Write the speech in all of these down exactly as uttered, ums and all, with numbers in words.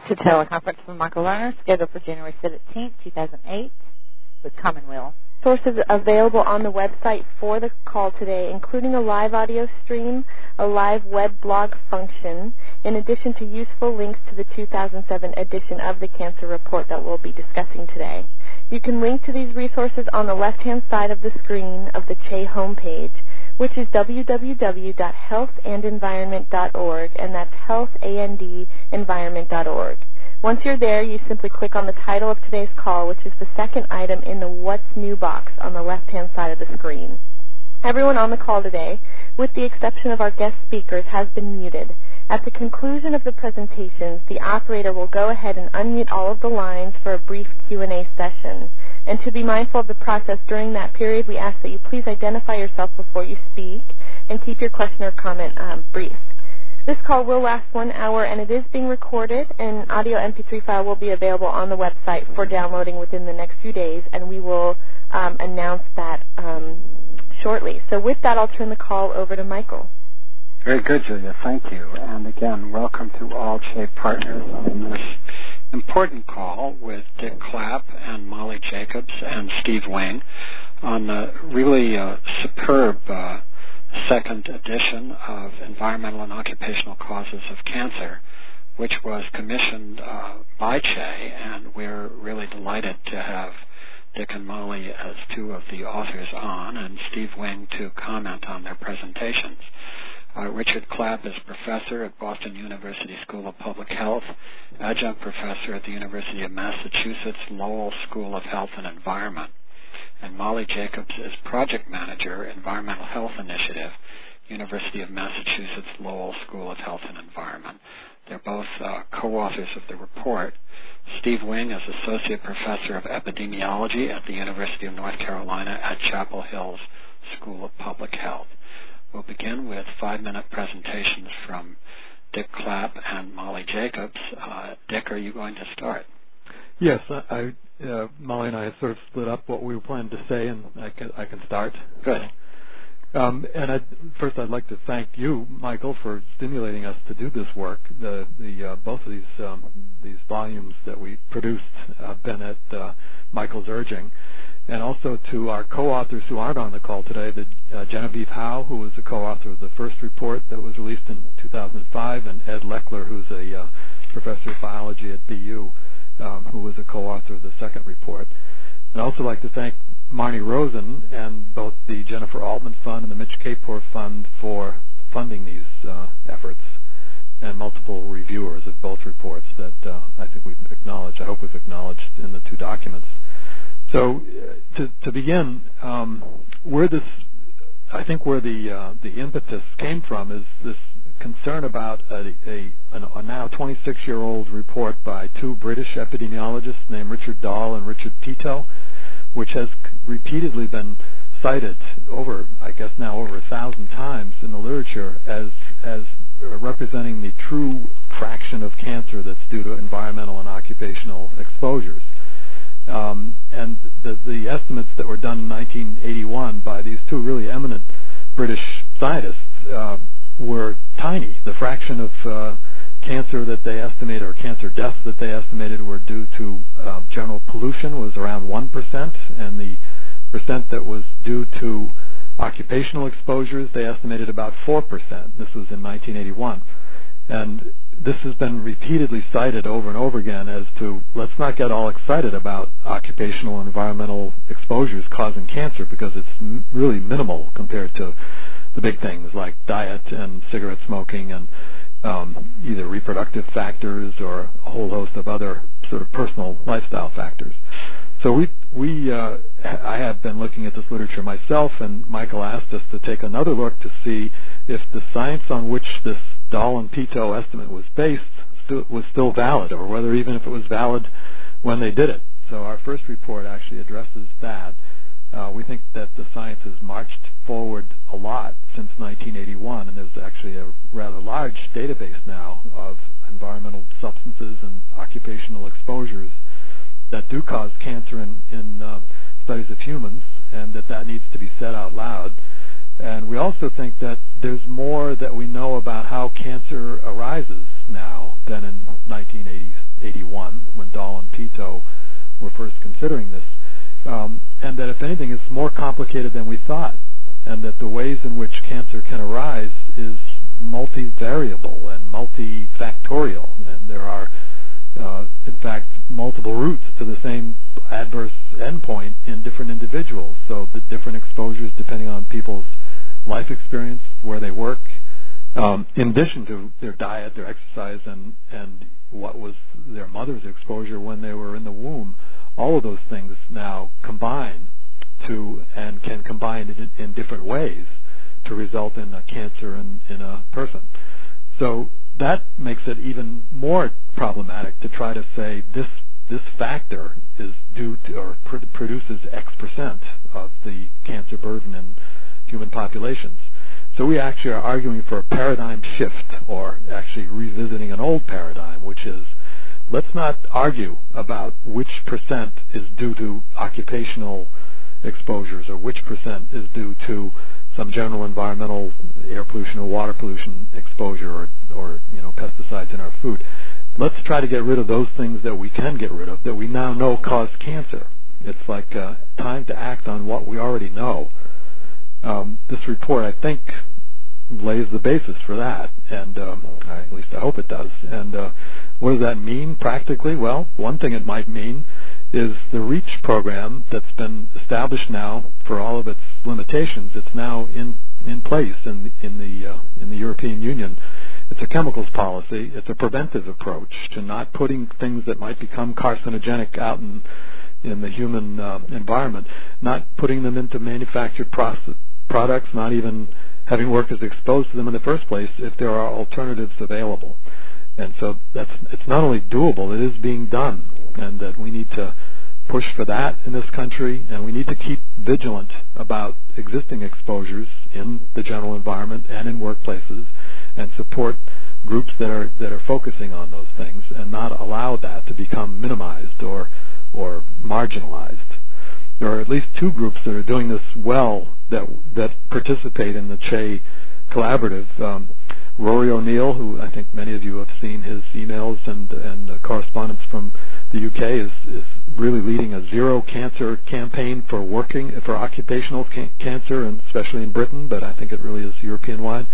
to teleconference from Michael Lerner, scheduled for January seventeenth, two thousand eight, with Commonweal. Sources available on the website for the call today, including a live audio stream, a live web blog function, in addition to useful links to the two thousand seven edition of the Cancer Report that we'll be discussing today. You can link to these resources on the left-hand side of the screen of the C H E homepage, which is w w w dot health and environment dot org, and that's health and environment dot org. Once you're there, you simply click on the title of today's call, which is the second item in the What's New box on the left-hand side of the screen. Everyone on the call today, with the exception of our guest speakers, has been muted. At the conclusion of the presentations, the operator will go ahead and unmute all of the lines for a brief Q and A session. And to be mindful of the process during that period, we ask that you please identify yourself before you speak and keep your question or comment um, brief. This call will last one hour, and it is being recorded. An audio M P three file will be available on the website for downloading within the next few days, and we will um, announce that um, shortly. So with that, I'll turn the call over to Michael. Very good, Julia. Thank you. And again, welcome to all C H E partners on this important call with Dick Clapp and Molly Jacobs and Steve Wing on the really uh, superb uh, second edition of Environmental and Occupational Causes of Cancer, which was commissioned uh, by C H E, and we're really delighted to have Dick and Molly as two of the authors on, and Steve Wing to comment on their presentations. Uh, Richard Clapp is professor at Boston University School of Public Health, adjunct professor at the University of Massachusetts Lowell School of Health and Environment. And Molly Jacobs is project manager, Environmental Health Initiative, University of Massachusetts Lowell School of Health and Environment. They're both uh, co-authors of the report. Steve Wing is associate professor of epidemiology at the University of North Carolina at Chapel Hill's School of Public Health. We'll begin with five-minute presentations from Dick Clapp and Molly Jacobs. Uh, Dick, are you going to start? Yes, I, uh, Molly and I have sort of split up what we were planning to say, and I can, I can start. Good. Um, and I'd, first, I'd like to thank you, Michael, for stimulating us to do this work. The, the uh, both of these um, these volumes that we produced have been at uh, Michael's urging, and also to our co-authors who aren't on the call today, the uh, Genevieve Howe, who was the co-author of the first report that was released in two thousand five, and Ed Leckler, who's a uh, professor of biology at B U, um, who was a co-author of the second report. I'd also like to thank Marnie Rosen and both the Jennifer Altman Fund and the Mitch Kapor Fund for funding these uh, efforts, and multiple reviewers of both reports that uh, I think we've acknowledged, I hope we've acknowledged in the two documents. So uh, to, to begin, um, where this, I think where the uh, the impetus came from is this concern about a, a, a now twenty-six-year-old report by two British epidemiologists named Richard Dahl and Richard Pito, which has repeatedly been cited over, I guess now over a thousand times in the literature as as representing the true fraction of cancer that's due to environmental and occupational exposures. Um, and the, the estimates that were done in nineteen eighty-one by these two really eminent British scientists uh, were tiny. The fraction of uh, cancer that they estimated, or cancer deaths that they estimated, were due to uh, general pollution was around one percent, and the percent that was due to occupational exposures, they estimated about four percent. This was in nineteen eighty-one. And this has been repeatedly cited over and over again as to, let's not get all excited about occupational and environmental exposures causing cancer, because it's m- really minimal compared to the big things like diet and cigarette smoking and um, either reproductive factors or a whole host of other sort of personal lifestyle factors. So we, we, uh, I have been looking at this literature myself, and Michael asked us to take another look to see if the science on which this Dahl and Pito estimate was based st- was still valid, or whether even if it was valid when they did it. So our first report actually addresses that. Uh, we think that the science has marched forward a lot since nineteen eighty-one, and there's actually a rather large database now of environmental substances and occupational exposures that do cause cancer in, in uh, studies of humans, and that that needs to be said out loud. And we also think that there's more that we know about how cancer arises now than in nineteen eighty-one, when Dahl and Tito were first considering this, um, and that if anything, it's more complicated than we thought, and that the ways in which cancer can arise is multivariable and multifactorial, and there are, uh, in fact, multiple routes to the same adverse endpoint in different individuals. So the different exposures depending on people's life experience, where they work, um, in addition to their diet, their exercise, and, and what was their mother's exposure when they were in the womb. All of those things now combine to, and can combine in, in different ways to result in a cancer in, in a person. So that makes it even more problematic to try to say this this factor is due to or pr- produces X percent of the cancer burden in human populations. So we actually are arguing for a paradigm shift, or actually revisiting an old paradigm, which is, let's not argue about which percent is due to occupational exposures or which percent is due to some general environmental air pollution or water pollution exposure, or, or you know, pesticides in our food. Let's try to get rid of those things that we can get rid of, that we now know cause cancer. It's like uh, time to act on what we already know. Um, this report, I think, lays the basis for that, and um, I, at least I hope it does. And uh, what does that mean practically? Well, one thing it might mean is the REACH program that's been established now for all of its limitations. It's now in in place in in the uh, in the European Union. It's a chemicals policy. It's a preventive approach to not putting things that might become carcinogenic out in in the human uh, environment, not putting them into manufactured process, products, not even having workers exposed to them in the first place if there are alternatives available. And so that's, it's not only doable, it is being done, and that we need to push for that in this country, and we need to keep vigilant about existing exposures in the general environment and in workplaces, and support groups that are that are focusing on those things, and not allow that to become minimized or or marginalized. There are at least two groups that are doing this well, that that participate in the CHE collaborative. Um, Rory O'Neill, who I think many of you have seen his emails and and uh, correspondence from the U K, is is really leading a zero cancer campaign for working for occupational ca- cancer, and especially in Britain, but I think it really is European wide.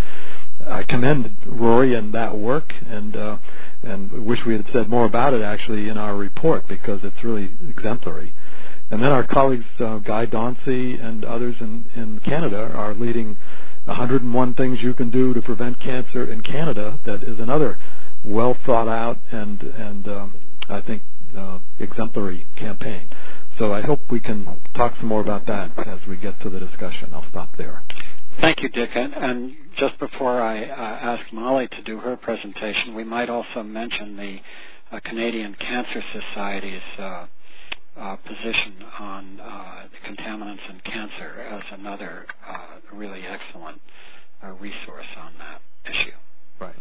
I commend Rory and that work, and uh, and wish we had said more about it actually in our report, because it's really exemplary. And then our colleagues uh, Guy Dauncey and others in, in Canada are leading one hundred and one Things You Can Do to Prevent Cancer in Canada. That is another well thought out and and um, I think uh, exemplary campaign. So I hope we can talk some more about that as we get to the discussion. I'll stop there. Thank you, Dick. And, and just before I uh, ask Molly to do her presentation, we might also mention the uh, Canadian Cancer Society's uh, uh, position on uh, contaminants and cancer as another uh, really excellent uh, resource on that issue. Right.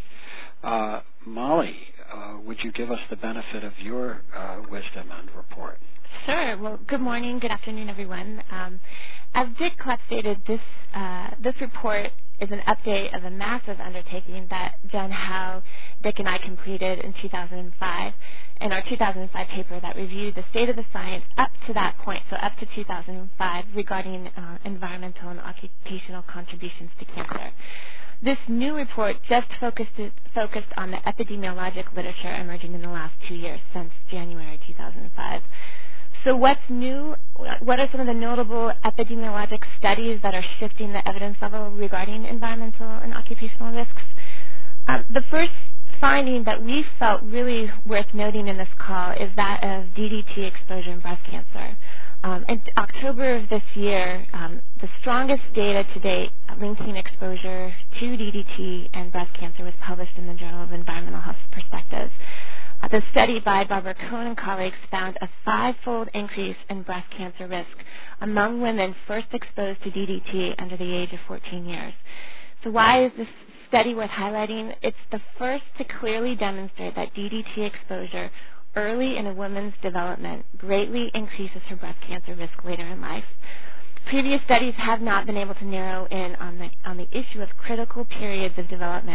Uh, Molly, uh, would you give us the benefit of your uh, wisdom and report? Sure. Well, good morning, good afternoon, everyone. Um, as Dick Klepp stated, this uh, this report is an update of a massive undertaking that Jen Howe, Dick, and I completed in two thousand five in our two thousand five paper that reviewed the state of the science up to that point, so up to two thousand five, regarding uh, environmental and occupational contributions to cancer. This new report just focused focused on the epidemiologic literature emerging in the last two years, since January two thousand five. So what's new? What are some of the notable epidemiologic studies that are shifting the evidence level regarding environmental and occupational risks? Um, the first finding that we felt really worth noting in this call is that of D D T exposure in breast cancer. Um, in October of this year, um, the strongest data to date linking exposure to D D T and breast cancer was published in the Journal of Environmental Health Perspectives. Uh, the study by Barbara Cohen and colleagues found a five-fold increase in breast cancer risk among women first exposed to D D T under the age of fourteen years. So why is this study worth highlighting? It's the first to clearly demonstrate that D D T exposure early in a woman's development greatly increases her breast cancer risk later in life. Previous studies have not been able to narrow in on the on the issue of critical periods of development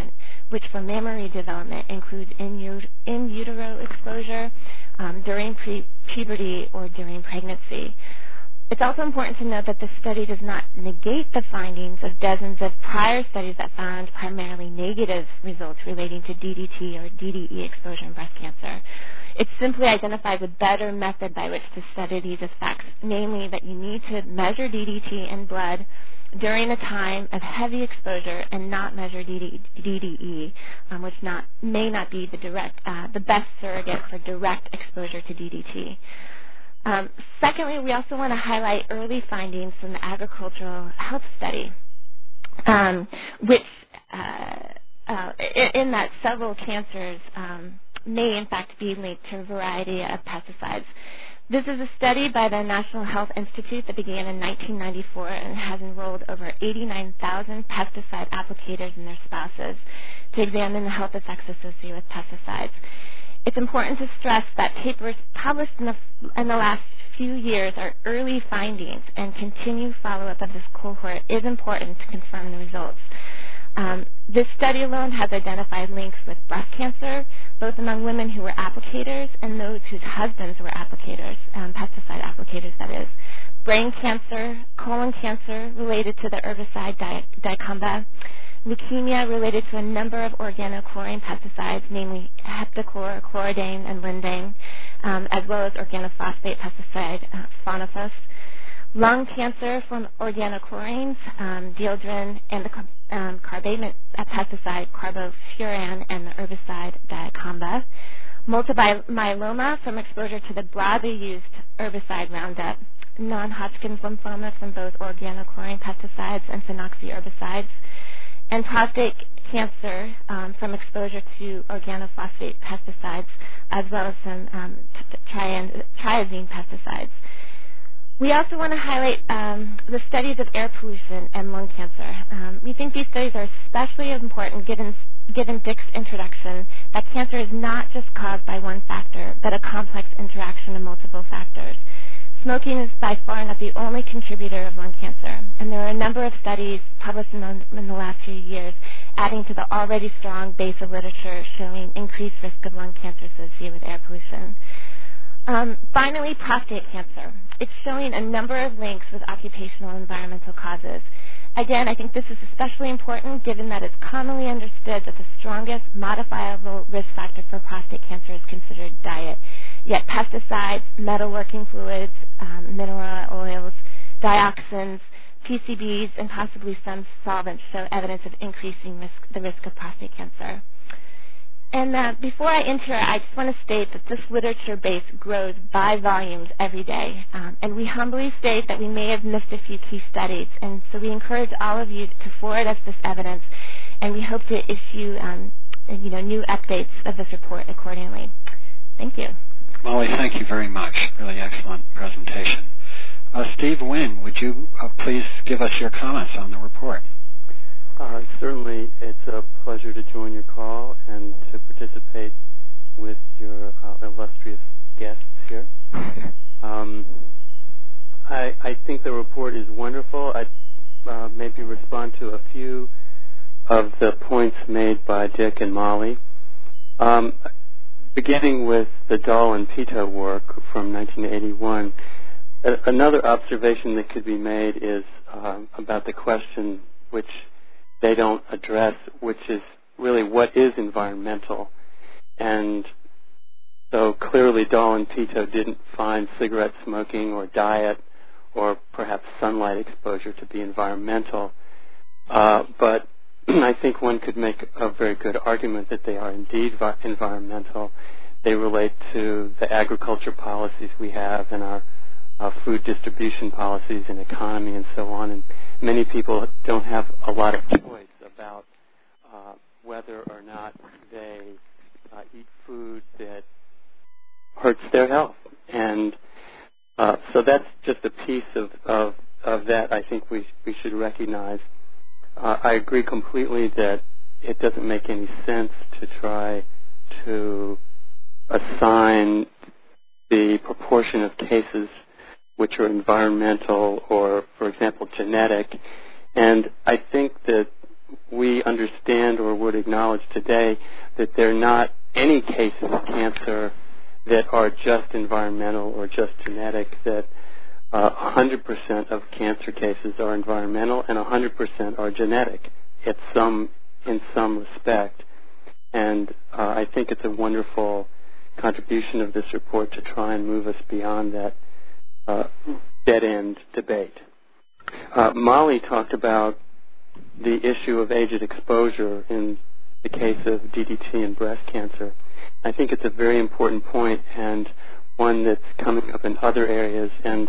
which for mammary development includes in, ut- in utero exposure um, during pre- puberty or during pregnancy. It's also important to note that the study does not negate the findings of dozens of prior studies that found primarily negative results relating to D D T or D D E exposure in breast cancer. It simply identifies a better method by which to study these effects, namely that you need to measure D D T in blood during a time of heavy exposure and not measure D D E, um, which not, may not be the, direct, uh, the best surrogate for direct exposure to D D T. Um, secondly, we also want to highlight early findings from the agricultural health study, um, which uh, uh, in, in that several cancers um, may in fact be linked to a variety of pesticides. This is a study by the National Health Institute that began in nineteen ninety-four and has enrolled over eighty-nine thousand pesticide applicators and their spouses to examine the health effects associated with pesticides. It's important to stress that papers published in the, in the last few years are early findings, and continued follow-up of this cohort is important to confirm the results. Um, this study alone has identified links with breast cancer, both among women who were applicators and those whose husbands were applicators, um, pesticide applicators, that is. Brain cancer, colon cancer related to the herbicide di- dicamba, leukemia related to a number of organochlorine pesticides, namely heptachlor, chloridane, and lindane, um, as well as organophosphate pesticide, uh, phonophos. Lung cancer from organochlorines, um, dieldrin, and the um, carbamate pesticide carbofuran, and the herbicide dicamba. Multiple myeloma from exposure to the broadly used herbicide Roundup. Non-Hodgkin's lymphoma from both organochlorine pesticides and phenoxy herbicides. And prostate cancer um, from exposure to organophosphate pesticides, as well as some um, tri- triazine pesticides. We also want to highlight um, the studies of air pollution and lung cancer. Um, we think these studies are especially important given, given Dick's introduction that cancer is not just caused by one factor, but a complex interaction of multiple factors. Smoking is by far not the only contributor of lung cancer, and there are a number of studies published in the, in the last few years adding to the already strong base of literature showing increased risk of lung cancer associated with air pollution. Um, finally, prostate cancer. It's showing a number of links with occupational and environmental causes. Again, I think this is especially important given that it's commonly understood that the strongest modifiable risk factor for prostate cancer is considered diet. Yet pesticides, metalworking fluids, um, mineral oils, dioxins, P C Bs, and possibly some solvents show evidence of increasing risk, the risk of prostate cancer. And uh, before I enter, I just want to state that this literature base grows by volumes every day. Um, and we humbly state that we may have missed a few key studies. And so we encourage all of you to forward us this evidence, and we hope to issue um, you know, new updates of this report accordingly. Thank you. Molly, thank you very much. Really excellent presentation. Uh, Steve Wing, would you uh, please give us your comments on the report? Uh, certainly, it's a pleasure to join your call and to participate with your uh, illustrious guests here. um, I, I think the report is wonderful. I'd uh, maybe respond to a few of the points made by Dick and Molly. Um, beginning with the Dahl and Pito work from nineteen eighty-one, a, another observation that could be made is uh, about the question which they don't address, which is really what is environmental. And so clearly Dahl and Pito didn't find cigarette smoking or diet or perhaps sunlight exposure to be environmental. Uh, but I think one could make a very good argument that they are indeed vi- environmental. They relate to the agriculture policies we have and our uh, food distribution policies and economy and so on. And many people don't have a lot of choice about uh, whether or not they uh, eat food that hurts their health. And uh, so that's just a piece of, of, of that I think we, we should recognize. Uh, I agree completely that it doesn't make any sense to try to assign the proportion of cases which are environmental or, for example, genetic. And I think that we understand or would acknowledge today that there are not any cases of cancer that are just environmental or just genetic, that uh, one hundred percent of cancer cases are environmental and one hundred percent are genetic at some, in some respect. And uh, I think it's a wonderful contribution of this report to try and move us beyond that uh, dead-end debate. Uh, Molly talked about the issue of agent exposure in the case of D D T and breast cancer. I think it's a very important point and one that's coming up in other areas, and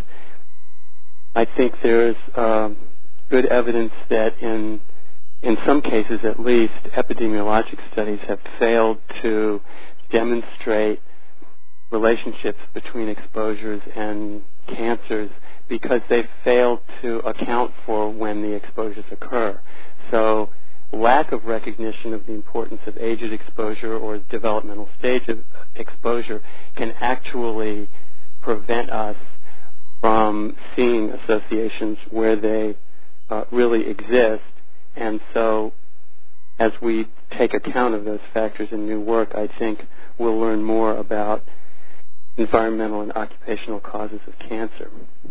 I think there's uh, good evidence that in in some cases at least, epidemiologic studies have failed to demonstrate relationships between exposures and cancers because they've failed to account for when the exposures occur. So lack of recognition of the importance of agent exposure or developmental stage of exposure can actually prevent us from seeing associations where they uh, really exist. And so as we take account of those factors in new work, I think we'll learn more about environmental and occupational causes of cancer.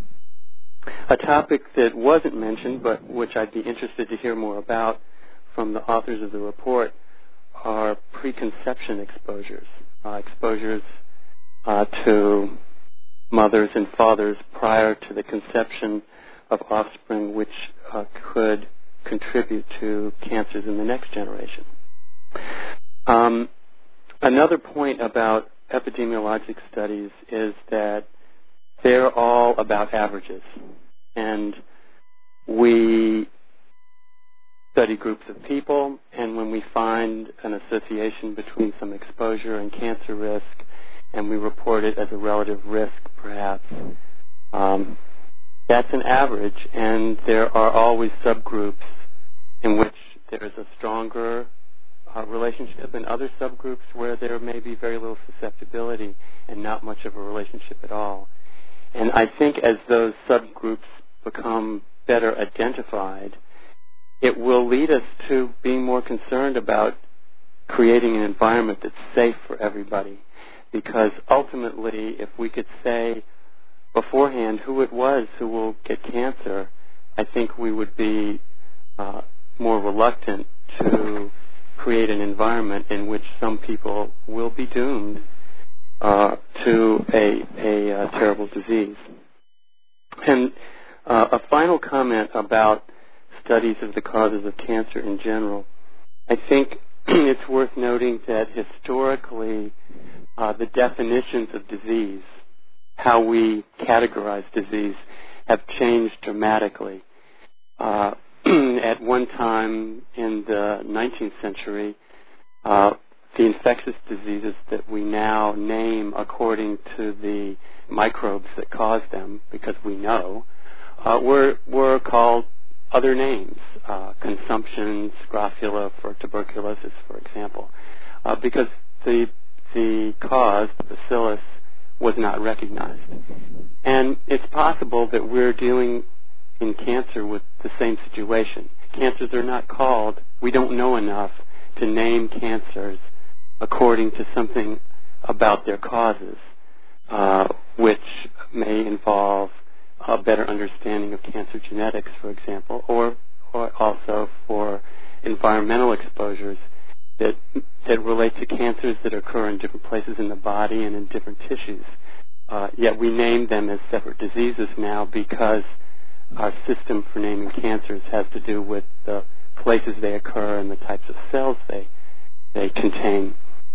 A topic that wasn't mentioned, but which I'd be interested to hear more about from the authors of the report, are preconception exposures, uh, exposures uh, to mothers and fathers prior to the conception of offspring, which uh, could contribute to cancers in the next generation. Um, another point about epidemiologic studies is that they're all about averages. And we study groups of people, and when we find an association between some exposure and cancer risk, and we report it as a relative risk, perhaps, um, that's an average, and there are always subgroups in which there is a stronger uh, relationship and other subgroups where there may be very little susceptibility and not much of a relationship at all. And I think as those subgroups become better identified, it will lead us to being more concerned about creating an environment that's safe for everybody. Because ultimately, if we could say beforehand who it was who will get cancer, I think we would be uh, more reluctant to create an environment in which some people will be doomed uh, to a, a, a terrible disease. And uh, a final comment about studies of the causes of cancer in general. I think it's worth noting that historically uh, the definitions of disease, how we categorize disease, have changed dramatically. Uh, at one time in the nineteenth century, uh, the infectious diseases that we now name according to the microbes that cause them, because we know, uh, were, were called other names, uh, consumption, scrofula for tuberculosis, for example, uh, because the the cause, the bacillus, was not recognized. And it's possible that we're dealing in cancer with the same situation. Cancers are not called, we don't know enough to name cancers according to something about their causes, uh, which may involve a better understanding of cancer genetics, for example, or, or also for environmental exposures that that relate to cancers that occur in different places in the body and in different tissues. Uh, yet we name them as separate diseases now because our system for naming cancers has to do with the places they occur and the types of cells they they contain.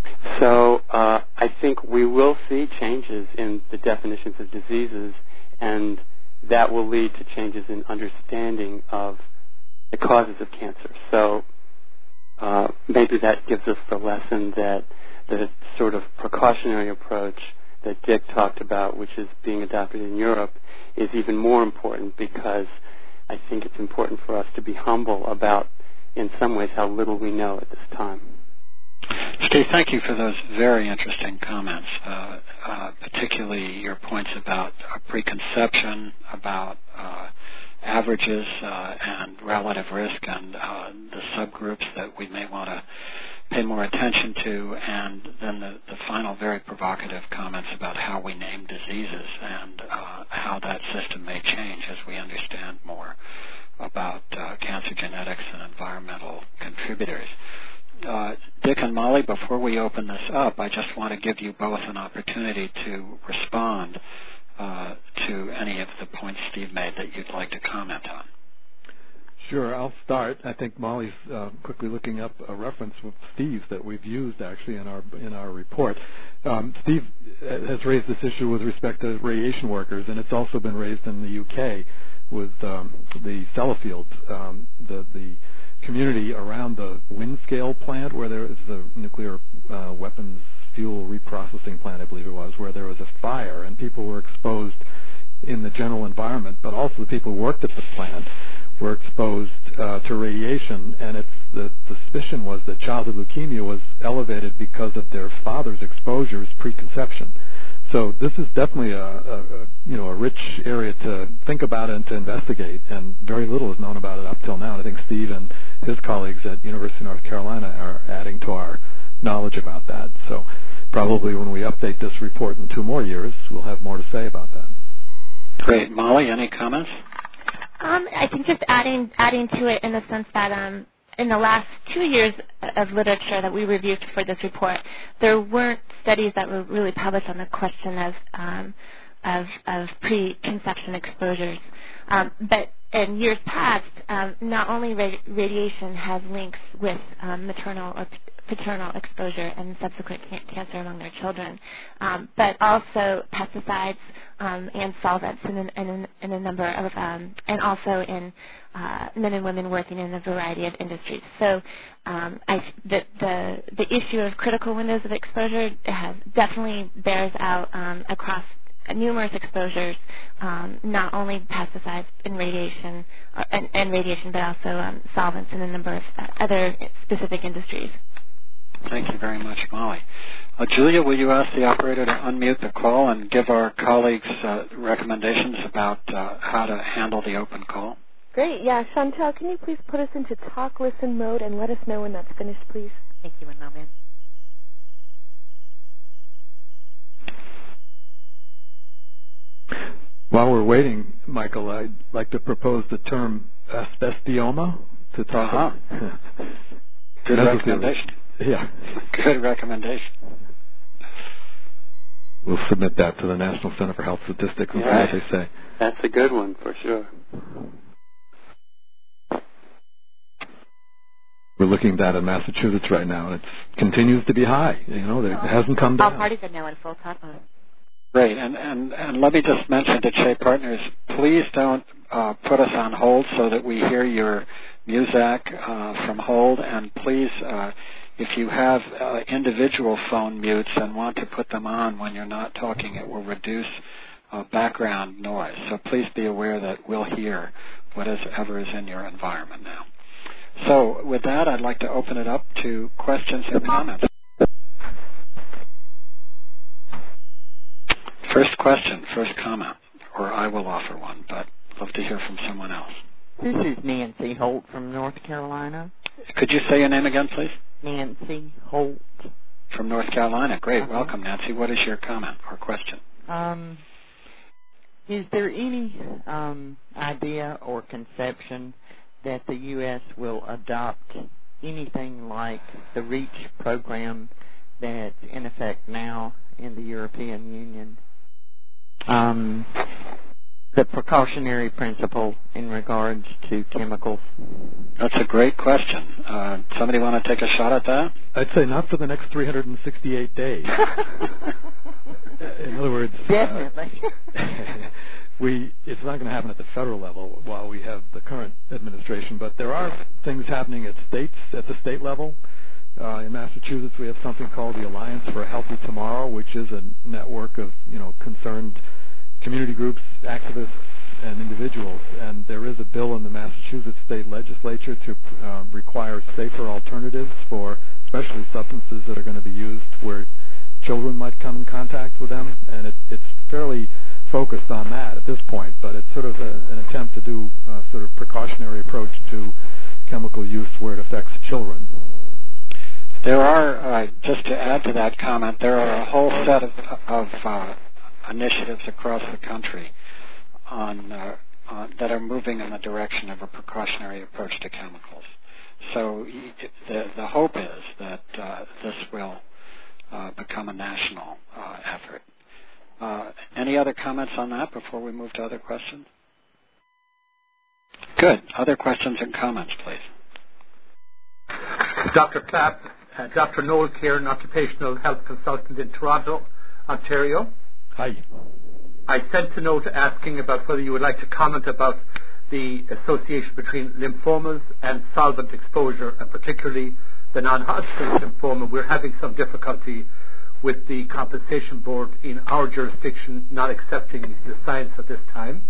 So uh, I think we will see changes in the definitions of diseases, and that will lead to changes in understanding of the causes of cancer. So uh, maybe that gives us the lesson that the sort of precautionary approach that Dick talked about, which is being adopted in Europe, is even more important, because I think it's important for us to be humble about, in some ways, how little we know at this time. Steve, thank you for those very interesting comments, uh, uh, particularly your points about uh, preconception, about uh, averages uh, and relative risk and uh, the subgroups that we may want to pay more attention to, and then the, the final very provocative comments about how we name diseases and uh, how that system may change as we understand more about uh, cancer genetics and environmental contributors. Uh, Dick and Molly, before we open this up, I just want to give you both an opportunity to respond uh, to any of the points Steve made that you'd like to comment on. Sure, I'll start. I think Molly's uh, quickly looking up a reference with Steve that we've used actually in our in our report. Um, Steve has raised this issue with respect to radiation workers, and it's also been raised in the U K with um, the Sellafield, um, the the community around the Windscale plant where there is the nuclear uh, weapons fuel reprocessing plant, I believe it was, where there was a fire and people were exposed in the general environment, but also the people who worked at the plant were exposed uh, to radiation, and it's the suspicion was that childhood leukemia was elevated because of their father's exposures pre-conception. So this is definitely a, a, a you know a rich area to think about and to investigate, and very little is known about it up till now. And I think Steve and his colleagues at University of North Carolina are adding to our knowledge about that. So probably when we update this report in two more years, we'll have more to say about that. Great. Molly, any comments? Um, I think just adding adding to it in the sense that um, in the last two years of literature that we reviewed for this report, there weren't studies that were really published on the question of um, of, of preconception exposures. Um, but in years past, um, not only ra- radiation has links with um, maternal or paternal exposure and subsequent can- cancer among their children, um, but also pesticides um, and solvents in, an, in, an, in a number of, um, and also in uh, men and women working in a variety of industries. So um, I, the, the, the issue of critical windows of exposure has definitely bears out um, across numerous exposures, um, not only pesticides and radiation, uh, and, and radiation, but also um, solvents in a number of uh, other specific industries. Thank you very much, Molly. Uh, Julia, will you ask the operator to unmute the call and give our colleagues uh, recommendations about uh, how to handle the open call? Great. Yeah, Chantel, can you please put us into talk listen mode and let us know when that's finished, please? Thank you. One moment. While we're waiting, Michael, I'd like to propose the term asbestioma to talk uh-huh. about. Good recommendation. Yeah. Good recommendation. We'll submit that to the National Center for Health Statistics and yeah. see what they say. That's a good one for sure. We're looking at that in Massachusetts right now, and it continues to be high. You know, it hasn't come down. All parties are now in full talk mode. Great, and, and, and let me just mention to Shea Partners, please don't uh, put us on hold so that we hear your Muzak uh, from hold, and please, uh, if you have uh, individual phone mutes and want to put them on when you're not talking, it will reduce uh, background noise. So please be aware that we'll hear whatever is in your environment now. So with that, I'd like to open it up to questions and comments. First question, first comment, or I will offer one, but I'd love to hear from someone else. This is Nancy Holt from North Carolina. Could you say your name again, please? Nancy Holt. From North Carolina. Great. Uh-huh. Welcome, Nancy. What is your comment or question? Um, is there any um, idea or conception that the U S will adopt anything like the REACH program that's in effect now in the European Union? Um, the precautionary principle in regards to chemicals? That's a great question. Uh, somebody want to take a shot at that? I'd say not for the next three hundred sixty-eight days. In other words, definitely. Uh, we it's not going to happen at the federal level while we have the current administration, but there are things happening at states at the state level. Uh, in Massachusetts, we have something called the Alliance for a Healthy Tomorrow, which is a network of you know concerned community groups, activists, and individuals. And there is a bill in the Massachusetts state legislature to uh, require safer alternatives for especially substances that are going to be used where children might come in contact with them. And it, it's fairly focused on that at this point, but it's sort of a, an attempt to do a sort of precautionary approach to chemical use where it affects children. There are, uh, just to add to that comment, there are a whole set of, of uh, initiatives across the country on, uh, on that are moving in the direction of a precautionary approach to chemicals. So the, the hope is that uh, this will uh, become a national uh, effort. Uh, any other comments on that before we move to other questions? Good. Other questions and comments, please. Doctor Clapp, uh, Doctor Noel Kieran, Occupational Health Consultant in Toronto, Ontario. Hi. I sent a note asking about whether you would like to comment about the association between lymphomas and solvent exposure, and particularly the non-Hodgkin's lymphoma. We're having some difficulty with the compensation board in our jurisdiction not accepting the science at this time.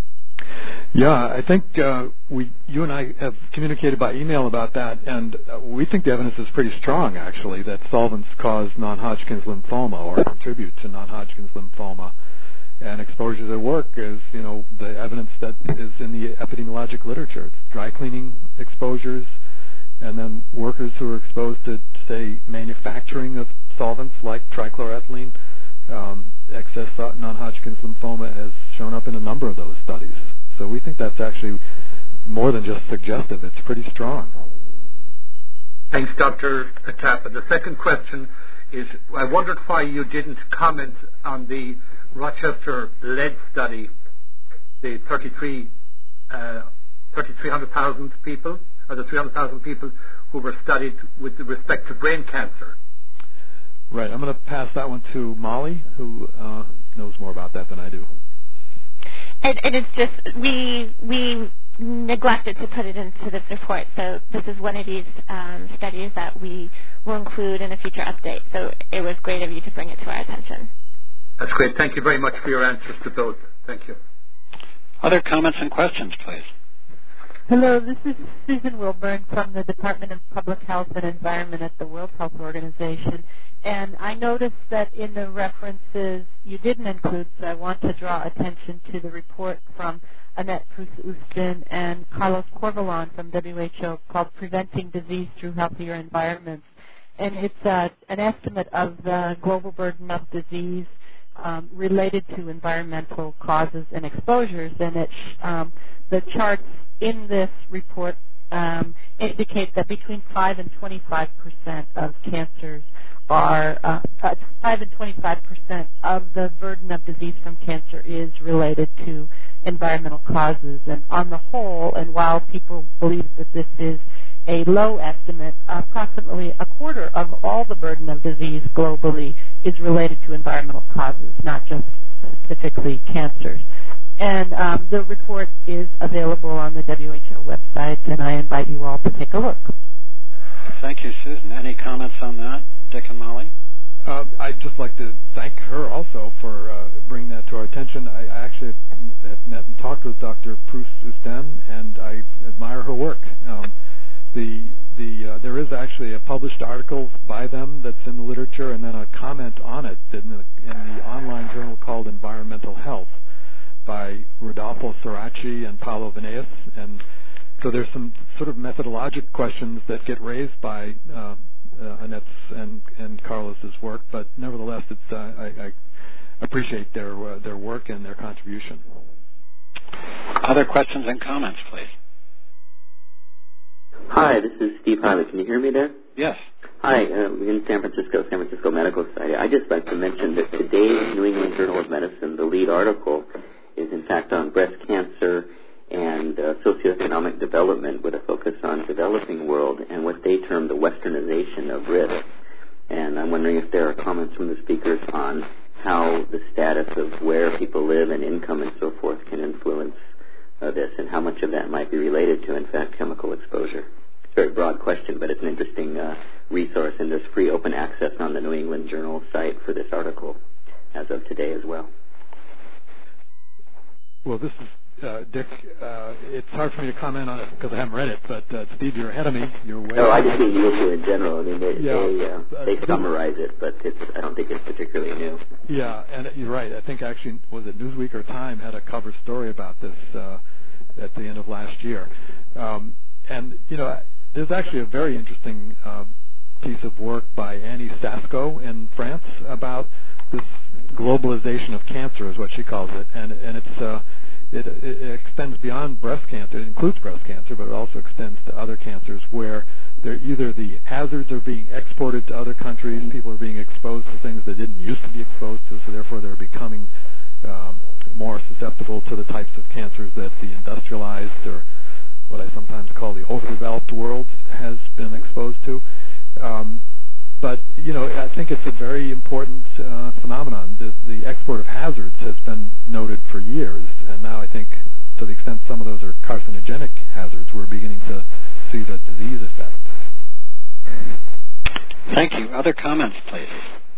Yeah, I think uh, we, you and I have communicated by email about that, and uh, we think the evidence is pretty strong, actually, that solvents cause non-Hodgkin's lymphoma or contribute to non-Hodgkin's lymphoma. And exposure to work is, you know, the evidence that is in the epidemiologic literature. It's dry cleaning exposures, and then workers who are exposed to, say, manufacturing of solvents like trichloroethylene. Um, excess non-Hodgkin's lymphoma has shown up in a number of those studies. So we think that's actually more than just suggestive. It's pretty strong. Thanks, Doctor Clapp. And the second question is, I wondered why you didn't comment on the Rochester lead study, the thirty-three, uh, thirty-three hundred thousand people, or the three hundred thousand people who were studied with respect to brain cancer. Right. I'm going to pass that one to Molly, who uh, knows more about that than I do. And, and it's just, we we neglected to put it into this report, so this is one of these um, studies that we will include in a future update. So it was great of you to bring it to our attention. That's great. Thank you very much for your answers to both. Thank you. Other comments and questions, please. Hello, this is Susan Wilburn from the Department of Public Health and Environment at the World Health Organization. And I noticed that in the references you didn't include, so I want to draw attention to the report from Annette Proust-Oustin and Carlos Corvalon from W H O called Preventing Disease Through Healthier Environments. And it's uh, an estimate of the global burden of disease um, related to environmental causes and exposures. And it, um, the charts in this report um, indicate that between five and twenty-five percent of cancers are uh, uh, five and twenty-five percent of the burden of disease from cancer is related to environmental causes. And on the whole, and while people believe that this is a low estimate, approximately a quarter of all the burden of disease globally is related to environmental causes, not just specifically cancers. And um, the report is available on the W H O website, and I invite you all to take a look. Thank you, Susan. Any comments on that, Dick and Molly? Uh, I'd just like to thank her also for uh, bringing that to our attention. I, I actually have met and talked with Doctor Proust-Oustin, and I admire her work. Um, the the uh, there is actually a published article by them that's in the literature, and then a comment on it in the, in the online journal called Environmental Health by Rodolfo Sorachi and Paolo Veneas. And so there's some sort of methodologic questions that get raised by uh, uh, Annette's and, and Carlos's work, but nevertheless, it's, uh, I, I appreciate their uh, their work and their contribution. Other questions and comments, please. Hi, this is Steve Harley. Can you hear me there? Yes. Hi, um, in San Francisco, San Francisco Medical Society. I'd just like to mention that today's New England Journal of Medicine, the lead article, is in fact on breast cancer and uh, socioeconomic development with a focus on developing world and what they term the westernization of risk. And I'm wondering if there are comments from the speakers on how the status of where people live and income and so forth can influence uh, this, and how much of that might be related to, in fact, chemical exposure. It's a very broad question, but it's an interesting uh, resource, and there's free open access on the New England Journal site for this article as of today as well. Well, this is uh, Dick, uh, it's hard for me to comment on it because I haven't read it, but uh, Steve, you're ahead of me. You're way No, I just mean the issue in general. I mean, they yeah. they, uh, they uh, summarize it, but it's, I don't think it's particularly new. Yeah, and you're right. I think actually, was it Newsweek or Time had a cover story about this uh, at the end of last year. Um, and, you know, there's actually a very interesting uh, piece of work by Annie Sasco in France about this globalization of cancer, is what she calls it, and and it's uh, it, it extends beyond breast cancer. It includes breast cancer, but it also extends to other cancers where they're either the hazards are being exported to other countries, people are being exposed to things they didn't used to be exposed to, so therefore they're becoming um, more susceptible to the types of cancers that the industrialized, or what I sometimes call the overdeveloped world, has been exposed to. Um, But, you know, I think it's a very important uh, phenomenon. The, the export of hazards has been noted for years, and now I think to the extent some of those are carcinogenic hazards, we're beginning to see the disease effect. Thank you. Other comments, please?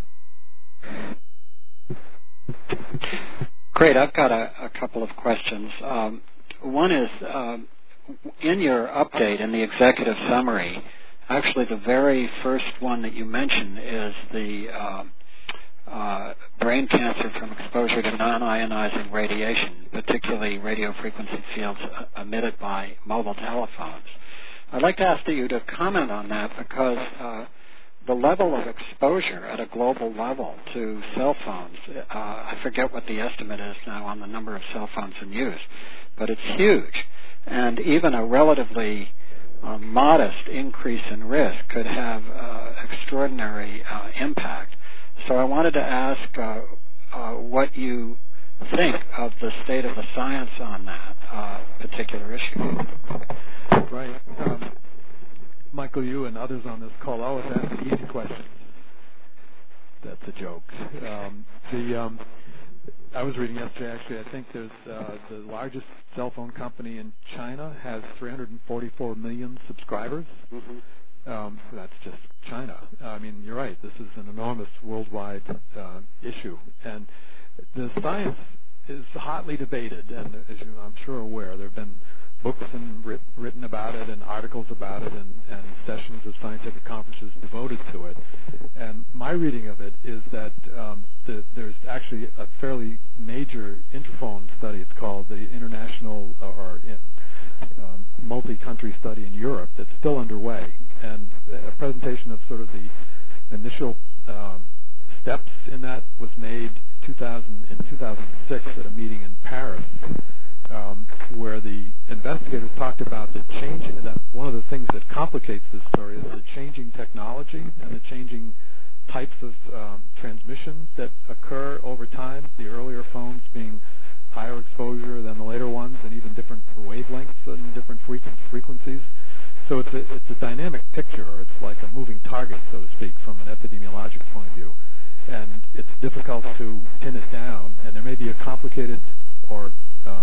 Great. I've got a, a couple of questions. Um, one is, um, in your update, in the executive summary, actually, the very first one that you mention is the uh, uh, brain cancer from exposure to non-ionizing radiation, particularly radio frequency fields uh, emitted by mobile telephones. I'd like to ask you to comment on that because uh, the level of exposure at a global level to cell phones, uh, I forget what the estimate is now on the number of cell phones in use, but it's huge. And even a relatively a modest increase in risk could have uh, extraordinary uh, impact. So I wanted to ask uh, uh, what you think of the state of the science on that uh, particular issue. Right. Um, Michael, you and others on this call always ask the easy questions. That's a joke. Um, the um, I was reading yesterday, actually, I think there's uh, the largest cell phone company in China has three hundred forty-four million subscribers. Mm-hmm. Um, that's just China. I mean, you're right. This is an enormous worldwide uh, issue. And the science is hotly debated, and as you, I'm sure aware, there have been books and writ, written about it and articles about it and, and sessions of scientific conferences devoted to it. And my reading of it is that um, the, there's actually a fairly major Interphone study. It's called the International or, or um, Multi-Country Study in Europe that's still underway. And a presentation of sort of the initial um, steps in that was made two thousand, in two thousand six at a meeting in Paris. Um, where the investigators talked about the change. That one of the things that complicates this story is the changing technology and the changing types of um, transmission that occur over time. The earlier phones being higher exposure than the later ones, and even different wavelengths and different frequencies. So it's a, it's a dynamic picture, or it's like a moving target, so to speak, from an epidemiologic point of view. And it's difficult to pin it down, and there may be a complicated or uh,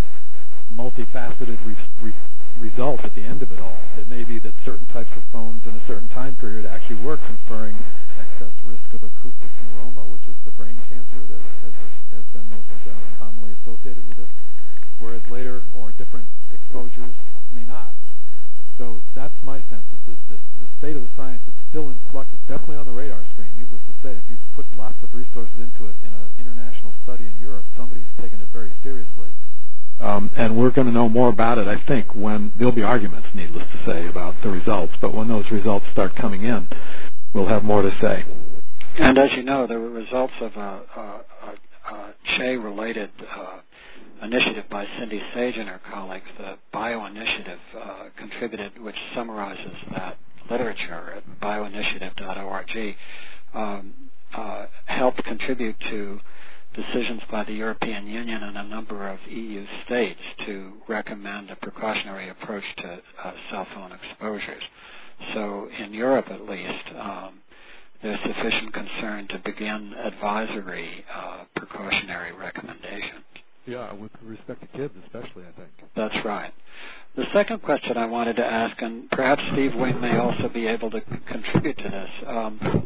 multifaceted re- re- result at the end of it all. It may be that certain types of phones in a certain time period actually were conferring excess risk of acoustic neuroma, which is the brain cancer that has, has been most uh, commonly associated with this, whereas later or different exposures may not. So that's my sense, is that the, the state of the science is still in flux. It's definitely on the radar screen. Needless to say, if you put lots of resources into it in an international study in Europe, somebody's taken it very seriously. Um, and we're going to know more about it, I think, when there'll be arguments, needless to say, about the results. But when those results start coming in, we'll have more to say. And as you know, there were results of a, a, a, a C H E-related uh, initiative by Cindy Sage and her colleagues, the Bio Initiative, uh, contributed, which summarizes that literature at bio initiative dot org, um, uh, helped contribute to decisions by the European Union and a number of E U states to recommend a precautionary approach to uh, cell phone exposures. So in Europe, at least, um, there's sufficient concern to begin advisory uh, precautionary recommendations. Yeah, with respect to kids especially, I think. That's right. The second question I wanted to ask, and perhaps Steve Wing may also be able to c- contribute to this, um,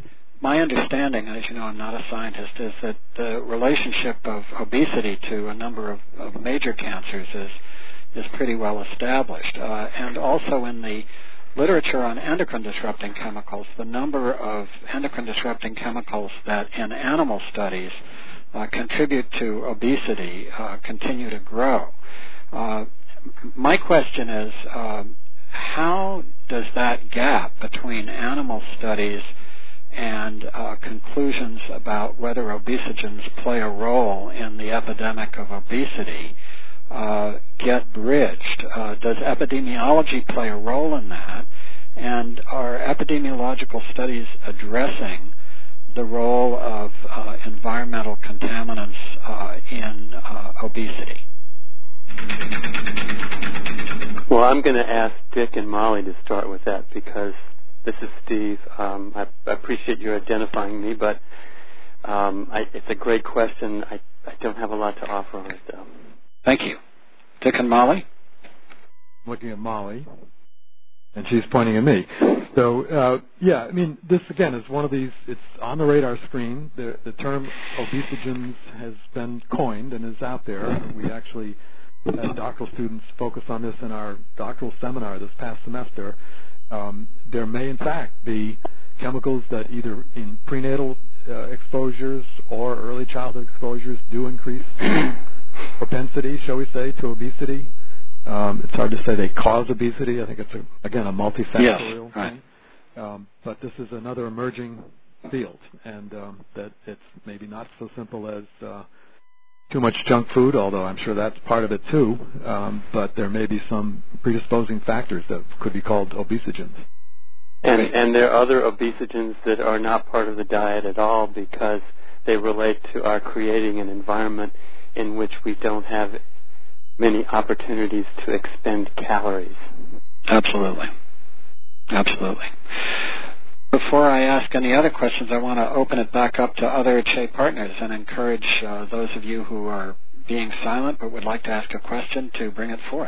my understanding, as you know, I'm not a scientist, is that the relationship of obesity to a number of, of major cancers is is pretty well established. Uh, and also in the literature on endocrine disrupting chemicals, the number of endocrine disrupting chemicals that in animal studies uh, contribute to obesity uh, continue to grow. Uh, my question is, uh, how does that gap between animal studies and uh, conclusions about whether obesogens play a role in the epidemic of obesity uh, get bridged? Uh, does epidemiology play a role in that? And are epidemiological studies addressing the role of uh, environmental contaminants uh, in uh, obesity? Well, I'm going to ask Dick and Molly to start with that because this is Steve. Um, I, I appreciate your identifying me, but um, I, it's a great question. I, I don't have a lot to offer on it, though. Thank you. Dick and Molly? I'm looking at Molly, and she's pointing at me. So, uh, yeah, I mean, this, again, is one of these, it's on the radar screen. The, the term obesogens has been coined and is out there. We actually had doctoral students focus on this in our doctoral seminar this past semester. Um, there may, in fact, be chemicals that either in prenatal uh, exposures or early childhood exposures do increase propensity, shall we say, to obesity. Um, it's hard to say they cause obesity. I think it's, a, again, a multifactorial yes, right. thing. Um, but this is another emerging field, and um, that it's maybe not so simple as uh, too much junk food, although I'm sure that's part of it too, um, but there may be some predisposing factors that could be called obesogens. And, and there are other obesogens that are not part of the diet at all because they relate to our creating an environment in which we don't have many opportunities to expend calories. Absolutely. Absolutely. Before I ask any other questions, I want to open it back up to other H A partners and encourage uh, those of you who are being silent but would like to ask a question to bring it forth.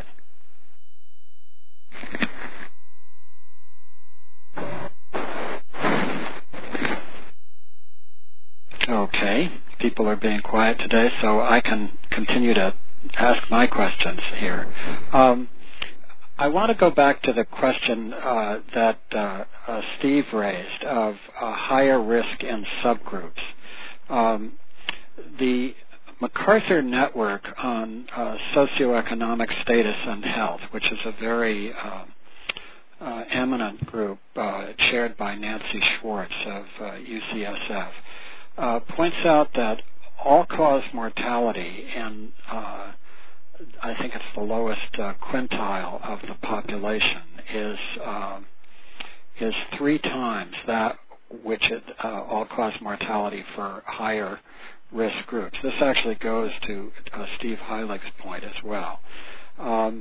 Okay. People are being quiet today, so I can continue to ask my questions here. Um, I want to go back to the question uh, that uh, uh, Steve raised of uh, higher risk in subgroups. Um, the MacArthur Network on uh, Socioeconomic Status and Health, which is a very uh, uh, eminent group uh, chaired by Nancy Schwartz of uh, U C S F, uh, points out that all-cause mortality in uh, I think it's the lowest uh, quintile of the population is uh, is three times that which it, uh, all-cause mortality for higher risk groups. This actually goes to uh, Steve Heilig's point as well. Um,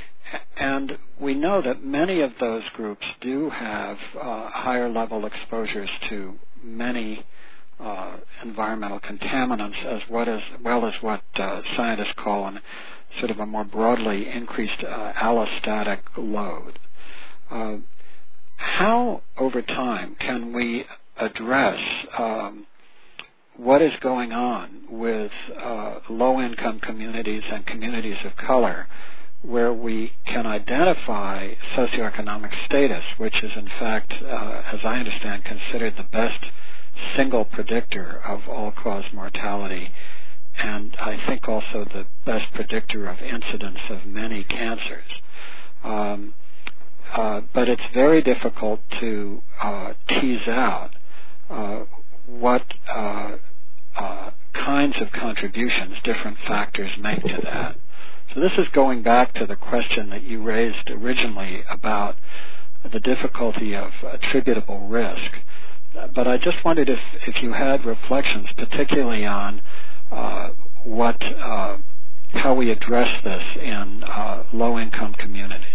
and we know that many of those groups do have uh, higher level exposures to many uh, environmental contaminants as well as, well as what uh, scientists call an sort of a more broadly increased uh, allostatic load. Uh, how, over time, can we address um, what is going on with uh, low-income communities and communities of color where we can identify socioeconomic status, which is, in fact, uh, as I understand, considered the best single predictor of all-cause mortality, and I think also the best predictor of incidence of many cancers. Um, uh, but it's very difficult to uh, tease out uh, what uh, uh, kinds of contributions different factors make to that. So this is going back to the question that you raised originally about the difficulty of attributable risk. But I just wondered if, if you had reflections, particularly on Uh, what, uh, how we address this in uh, low-income communities.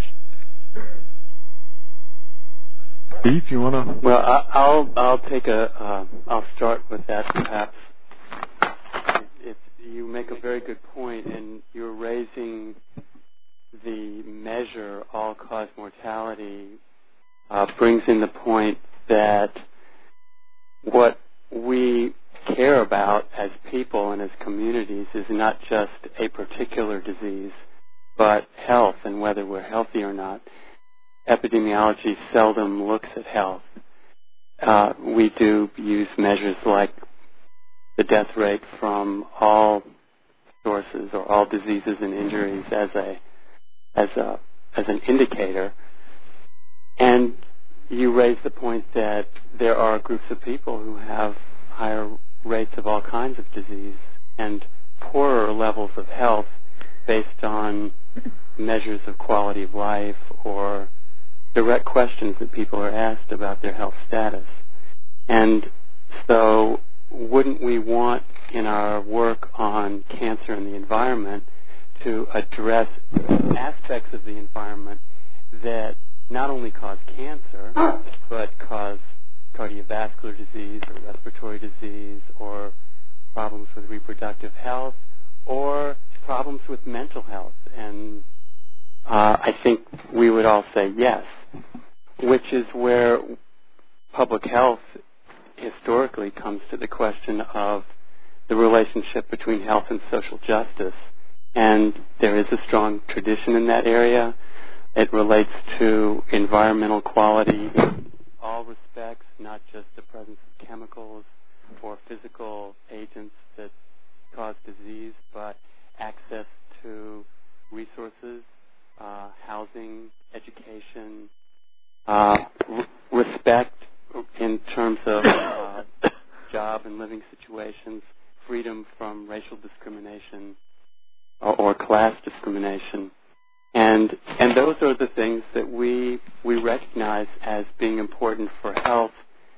Steve, you want to? Well, I, I'll I'll take a uh, I'll start with that perhaps. If, if you make a very good point, and you're raising the measure all-cause mortality, uh, brings in the point that what we care about as people and as communities is not just a particular disease, but health and whether we're healthy or not. Epidemiology seldom looks at health. Uh, we do use measures like the death rate from all sources or all diseases and injuries as a as a as an indicator. And you raise the point that there are groups of people who have higher rates of all kinds of disease and poorer levels of health based on measures of quality of life or direct questions that people are asked about their health status. And so wouldn't we want in our work on cancer and the environment to address aspects of the environment that not only cause cancer, but cause cardiovascular disease or respiratory disease or problems with reproductive health or problems with mental health? And uh, I think we would all say yes, which is where public health historically comes to the question of the relationship between health and social justice. And there is a strong tradition in that area. It relates to environmental quality in all respects, not just the presence of chemicals or physical agents that cause disease, but access to resources, uh, housing, education, uh, r- respect in terms of uh, job and living situations, freedom from racial discrimination or, or class discrimination. And and those are the things that we we recognize as being important for health,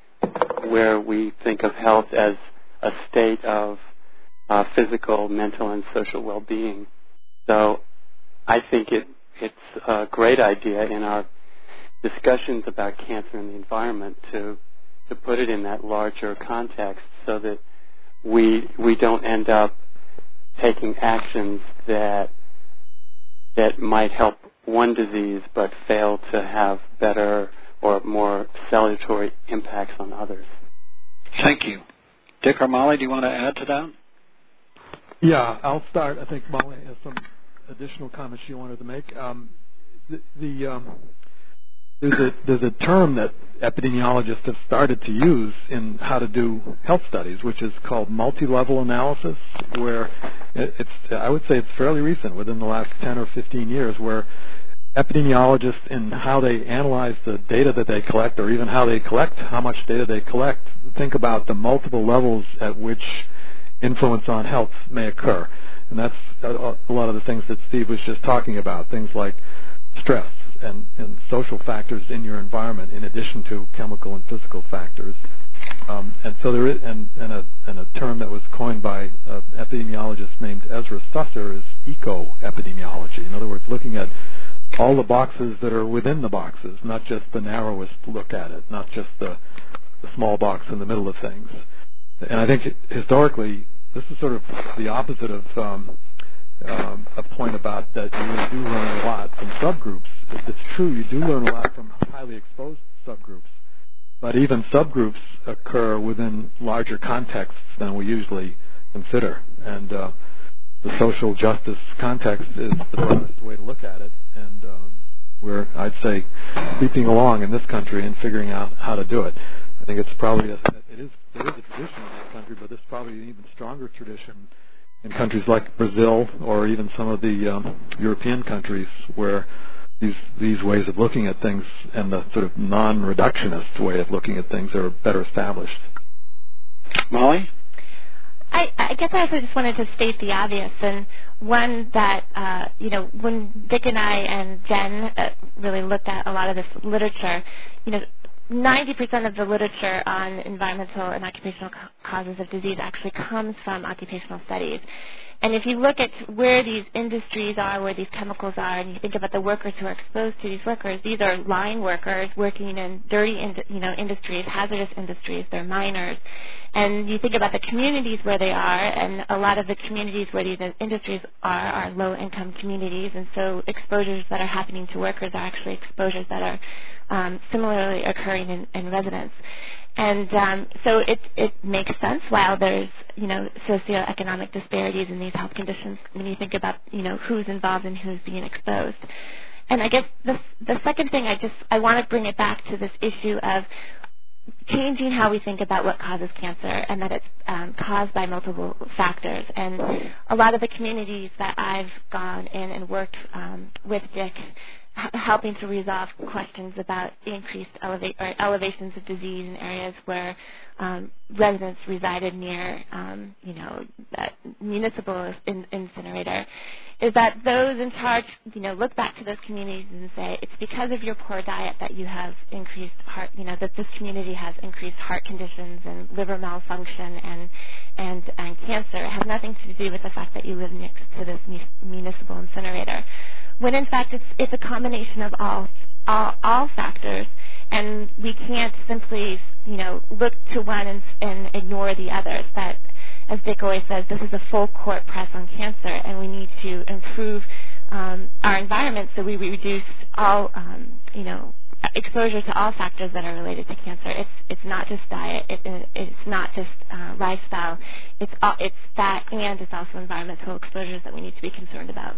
where we think of health as a state of uh, physical, mental, and social well-being. So I think it it's a great idea in our discussions about cancer and the environment to to put it in that larger context so that we we don't end up taking actions that that might help one disease but fail to have better or more salutary impacts on others. Thank you. Dick or Molly, do you want to add to that? Yeah, I'll start. I think Molly has some additional comments she wanted to make. Um, the the um, there's a there's a term that epidemiologists have started to use in how to do health studies, which is called multi-level analysis, where it's I would say it's fairly recent, within the last ten or fifteen years, where epidemiologists in how they analyze the data that they collect, or even how they collect how much data they collect, think about the multiple levels at which influence on health may occur. And that's a lot of the things that Steve was just talking about, things like stress and, and social factors in your environment in addition to chemical and physical factors. Um, and so there is, and, and, a, and a term that was coined by an epidemiologist named Ezra Susser is eco-epidemiology. In other words, looking at all the boxes that are within the boxes, not just the narrowest look at it, not just the, the small box in the middle of things. And I think historically, this is sort of the opposite of um, um, a point about that you really do learn a lot from subgroups. It's true, you do learn a lot from highly exposed subgroups, but even subgroups occur within larger contexts than we usually consider. And uh, the social justice context is the broadest way to look at it. And uh, we're, I'd say, creeping along in this country and figuring out how to do it. I think it's probably a, it is there is a tradition in this country, but there's probably an even stronger tradition in countries like Brazil or even some of the um, European countries where these these ways of looking at things and the sort of non-reductionist way of looking at things are better established. Molly? I, I guess I also just wanted to state the obvious, and one that, uh, you know, when Dick and I and Jen uh, really looked at a lot of this literature, you know, ninety percent of the literature on environmental and occupational ca- causes of disease actually comes from occupational studies. And if you look at where these industries are, where these chemicals are, and you think about the workers who are exposed to these workers, these are line workers working in dirty, in, you know, industries, hazardous industries. They're miners. And you think about the communities where they are, and a lot of the communities where these industries are are low-income communities, and so exposures that are happening to workers are actually exposures that are um, similarly occurring in, in residents. And um, so it it makes sense while there's, you know, socioeconomic disparities in these health conditions when you think about, you know, who's involved and who's being exposed. And I guess the the second thing I just I want to bring it back to this issue of changing how we think about what causes cancer, and that it's um, caused by multiple factors. And a lot of the communities that I've gone in and worked um, with Dick, h- helping to resolve questions about increased eleva- or elevations of disease in areas where um, residents resided near, um, you know, that municipal in- incinerator, is that those in charge, you know, look back to those communities and say, it's because of your poor diet that you have increased heart, you know, that this community has increased heart conditions and liver malfunction and and, and cancer. It has nothing to do with the fact that you live next to this municipal incinerator. When in fact it's it's a combination of all all, all factors, and we can't simply, you know, look to one and, and ignore the others. That, as Dick always says, this is a full court press on cancer, and we need to improve um, our environment so we reduce all, um, you know, exposure to all factors that are related to cancer. It's it's not just diet. It, it, it's not just uh, lifestyle. It's all, it's that, and it's also environmental exposures that we need to be concerned about.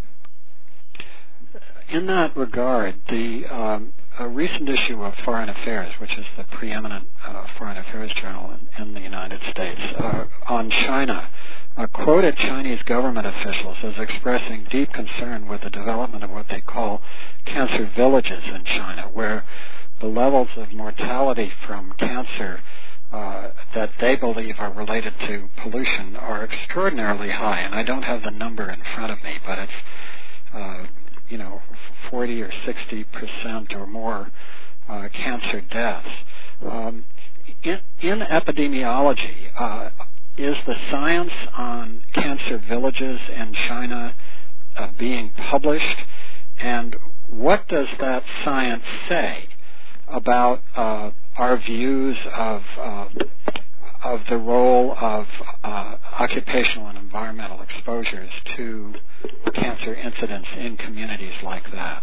In that regard, the um, a recent issue of Foreign Affairs, which is the preeminent uh, foreign affairs journal in, in the United States, uh, on China, uh, quoted Chinese government officials as expressing deep concern with the development of what they call cancer villages in China, where the levels of mortality from cancer uh, that they believe are related to pollution are extraordinarily high. And I don't have the number in front of me, but it's uh, you know, forty or sixty percent or more uh, cancer deaths. Um, in, in epidemiology, uh, is the science on cancer villages in China uh, being published? And what does that science say about uh, our views of uh, of the role of uh, occupational and environmental exposures to cancer incidence in communities like that?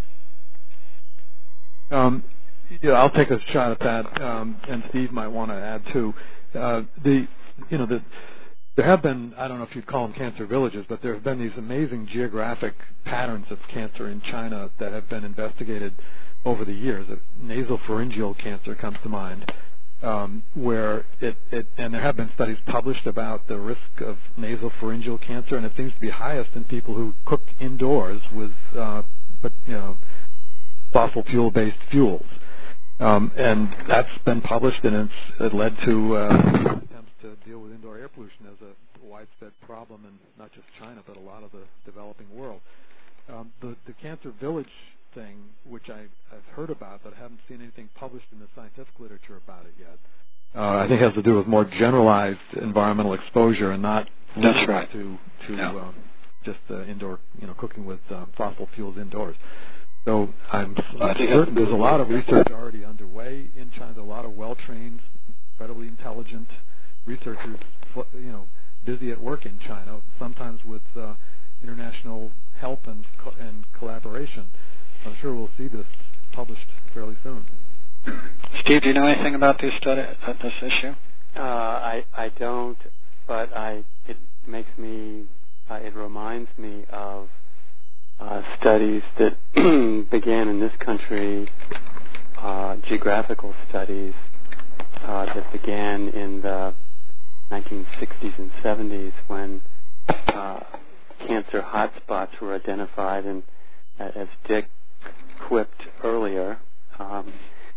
Um, yeah, I'll take a shot at that, um, and Steve might want to add too. Uh, the, you know, the, there have been, I don't know if you'd call them cancer villages, but there have been these amazing geographic patterns of cancer in China that have been investigated over the years. Nasopharyngeal cancer comes to mind. Um, where it, it, and there have been studies published about the risk of nasopharyngeal cancer, and it seems to be highest in people who cook indoors with, uh, but you know, fossil fuel-based fuels. Um, and that's been published, and it's it led to uh, attempts to deal with indoor air pollution as a widespread problem in not just China, but a lot of the developing world. Um, the, the cancer village thing, which I, I've heard about, but haven't seen anything published in the scientific literature about it yet. Uh, I think it has to do with more generalized environmental exposure and not That's right. to to yeah. um, just uh, indoor, you know, cooking with uh, fossil fuels indoors. So I'm, I'm certain there's a lot of research already underway in China. There's a lot of well-trained, incredibly intelligent researchers, you know, busy at work in China, sometimes with uh, international help and co- and collaboration. I'm sure we'll see this published fairly soon. Steve, do you know anything about this study, uh, this issue? Uh, I I don't, but I it makes me uh, it reminds me of uh, studies that began in this country, uh, geographical studies uh, that began in the nineteen sixties and seventies when uh, cancer hotspots were identified, and as Dick quipped earlier, um,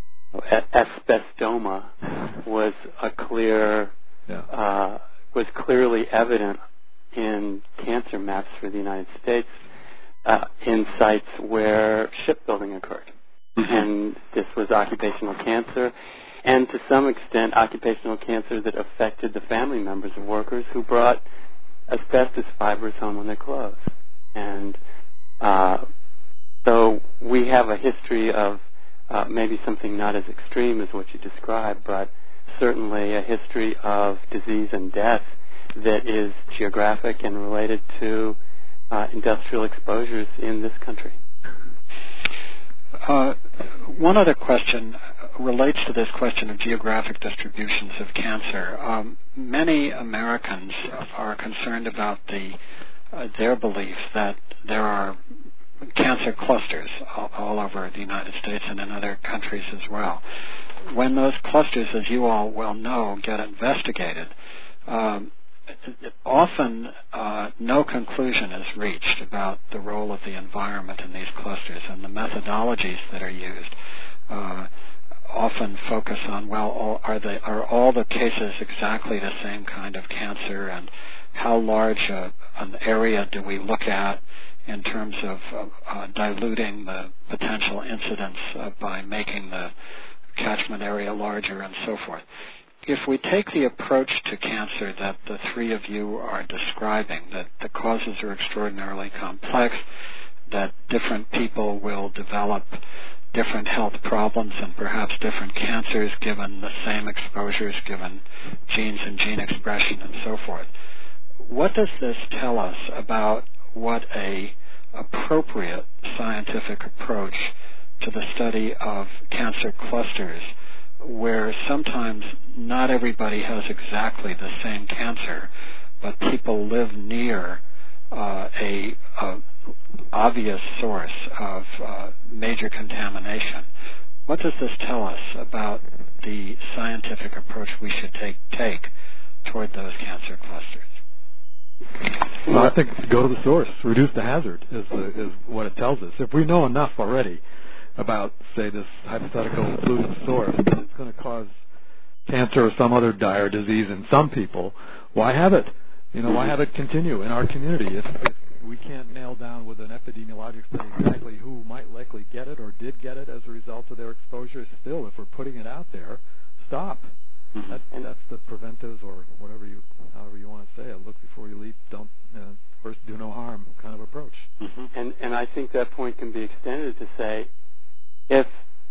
asbestoma was a clear, yeah. uh, was clearly evident in cancer maps for the United States uh, in sites where shipbuilding occurred. Mm-hmm. And this was occupational cancer, and to some extent occupational cancer that affected the family members of workers who brought asbestos fibers home on their clothes. And uh, so we have a history of uh, maybe something not as extreme as what you described, but certainly a history of disease and death that is geographic and related to uh, industrial exposures in this country. Uh, one other question. relates to this question of geographic distributions of cancer. Um, many Americans are concerned about the uh, their belief that there are cancer clusters all, all over the United States and in other countries as well. When those clusters, as you all well know, get investigated, um, often uh, no conclusion is reached about the role of the environment in these clusters, and the methodologies that are used uh, often focus on, well, all, are, they, are all the cases exactly the same kind of cancer, and how large a, an area do we look at in terms of uh, uh, diluting the potential incidence uh, by making the catchment area larger and so forth. If we take the approach to cancer that the three of you are describing, that the causes are extraordinarily complex, that different people will develop different health problems and perhaps different cancers given the same exposures, given genes and gene expression and so forth, what does this tell us about what a appropriate scientific approach to the study of cancer clusters, where sometimes not everybody has exactly the same cancer, but people live near uh, a, a obvious source of uh, major contamination? What does this tell us about the scientific approach we should take, take toward those cancer clusters? Well, I think go to the source, reduce the hazard is, the, is what it tells us. If we know enough already about, say, this hypothetical polluted source that it's going to cause cancer or some other dire disease in some people, why have it? You know, why have it continue in our community? If, if we can't nail down with an epidemiologic study exactly who might likely get it or did get it as a result of their exposure, still, if we're putting it out there, stop. Mm-hmm. That, that's the preventives, or whatever you, however you want to say it. Look before you leap. Don't uh, first do no harm kind of approach. Mm-hmm. And and I think that point can be extended to say, if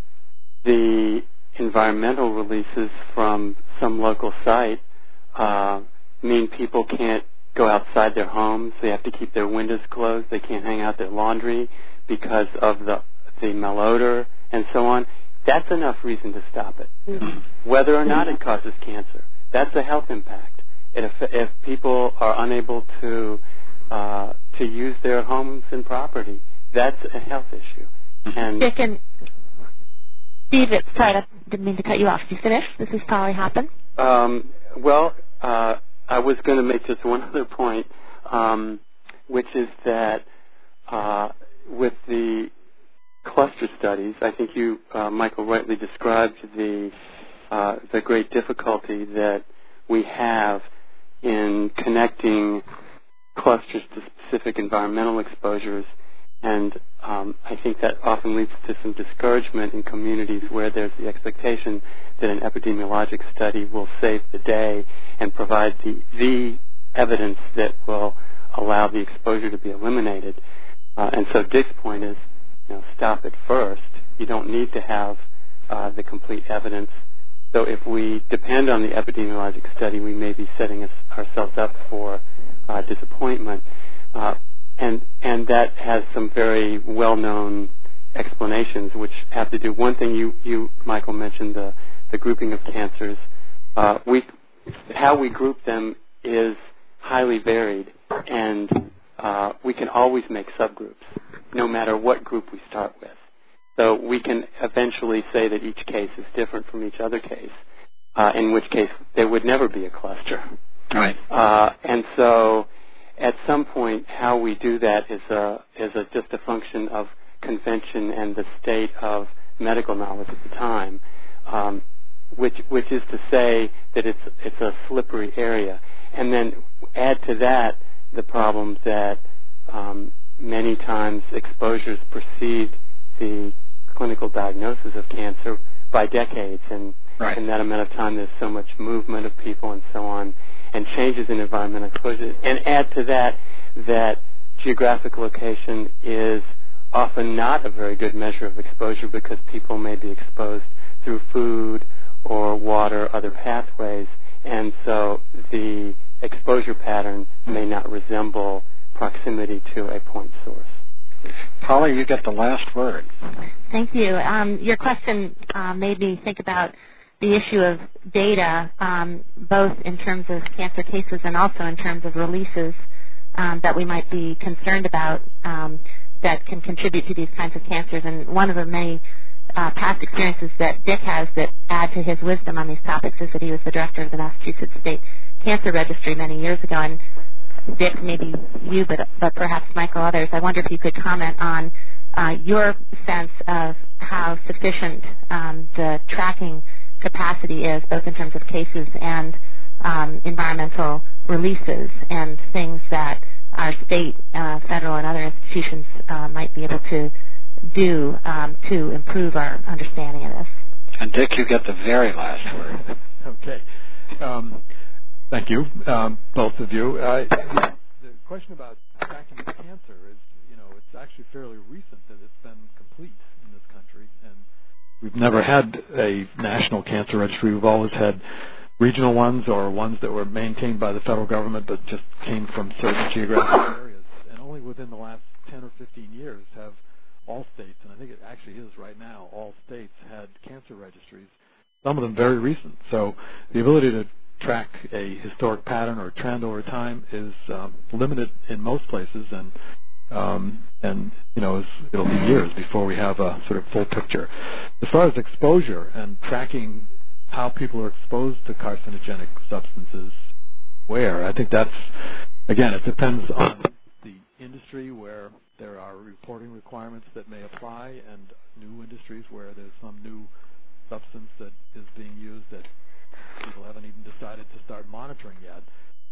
the environmental releases from some local site uh, mean people can't go outside their homes, they have to keep their windows closed, they can't hang out their laundry because of the the malodor and so on, that's enough reason to stop it. Mm-hmm. Whether or not it causes cancer, that's a health impact. If, if people are unable to uh, to use their homes and property, that's a health issue. And Dick and Steve, sorry, I didn't mean to cut you off. Did you finish? This is Polly Hoppen. Um, well, uh, I was going to make just one other point, um, which is that uh, with the cluster studies, I think you, uh, Michael, rightly described the uh, the great difficulty that we have in connecting clusters to specific environmental exposures, and um, I think that often leads to some discouragement in communities where there's the expectation that an epidemiologic study will save the day and provide the, the evidence that will allow the exposure to be eliminated. Uh, and so Dick's point is, you know, stop it first. You don't need to have uh, the complete evidence. So if we depend on the epidemiologic study, we may be setting us, ourselves up for uh, disappointment. Uh, and and that has some very well-known explanations, which have to do. One thing you, you Michael, mentioned the, the grouping of cancers. Uh, we how we group them is highly varied, and uh, we can always make subgroups, no matter what group we start with. So we can eventually say that each case is different from each other case, uh, in which case there would never be a cluster. Right. Uh, and so at some point, how we do that is a, is a, just a function of convention and the state of medical knowledge at the time, um, which, which is to say that it's, it's a slippery area. And then add to that the problem that um, many times exposures precede the clinical diagnosis of cancer by decades, and right. in that amount of time there's so much movement of people and so on, and changes in environmental exposure. And add to that that geographic location is often not a very good measure of exposure because people may be exposed through food or water, other pathways, and so the exposure pattern may not resemble proximity to a point source. Polly, you get the last word. Thank you. Um, your question uh, made me think about the issue of data, um, both in terms of cancer cases and also in terms of releases um, that we might be concerned about um, that can contribute to these kinds of cancers. And one of the many uh, past experiences that Dick has that add to his wisdom on these topics is that he was the director of the Massachusetts State Cancer Registry many years ago. And Dick, maybe you, but, but perhaps Michael, others, I wonder if you could comment on uh, your sense of how sufficient um, the tracking capacity is, both in terms of cases and um, environmental releases and things that our state, uh, federal, and other institutions uh, might be able to do um, to improve our understanding of this. And Dick, you get the very last word. Okay. Um, thank you, um, both of you. Uh, the question about tracking cancer is, you know, it's actually fairly recent that it's been complete in this country, and we've never had a national cancer registry. We've always had regional ones or ones that were maintained by the federal government but just came from certain geographic areas. And only within the last ten or fifteen years have all states, and I think it actually is right now, all states had cancer registries, some of them very recent. So the ability to track a historic pattern or trend over time is um, limited in most places, and Um, and, you know, it'll be years before we have a sort of full picture. As far as exposure and tracking how people are exposed to carcinogenic substances, where, I think that's, again, it depends on the industry where there are reporting requirements that may apply, and new industries where there's some new substance that is being used that people haven't even decided to start monitoring yet.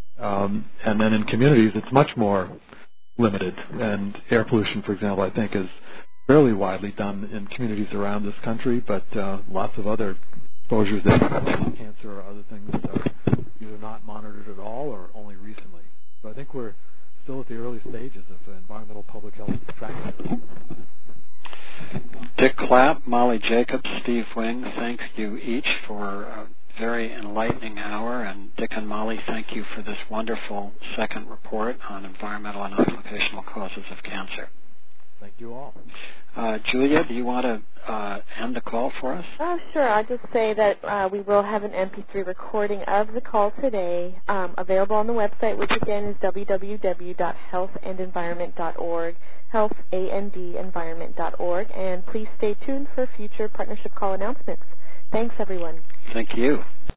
Um, and then in communities, it's much more limited, and air pollution, for example, I think is fairly widely done in communities around this country, but uh, lots of other exposures that cancer or other things are either not monitored at all or only recently. So I think we're still at the early stages of environmental public health tracking. Dick Clapp, Molly Jacobs, Steve Wing, thank you each for a very enlightening hour, and Dick and Molly, thank you for this wonderful second report on environmental and occupational causes of cancer. Thank you all. Uh, Julia, do you want to uh, end the call for us? Oh, sure. I'll just say that uh, we will have an M P three recording of the call today um, available on the website, which again is w w w dot health and environment dot org, health and environment dot org, and please stay tuned for future partnership call announcements. Thanks, everyone. Thank you.